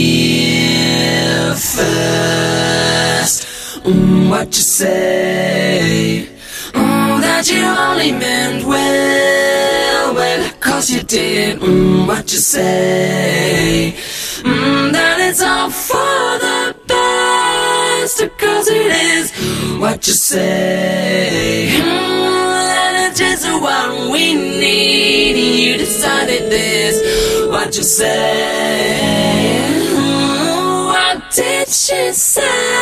first. What you say? That you only meant well, well, 'cause you did. What you say? That it's all for the best, 'cause it is. What you say? That it's just what we need. You decided this. What you say? What did she say?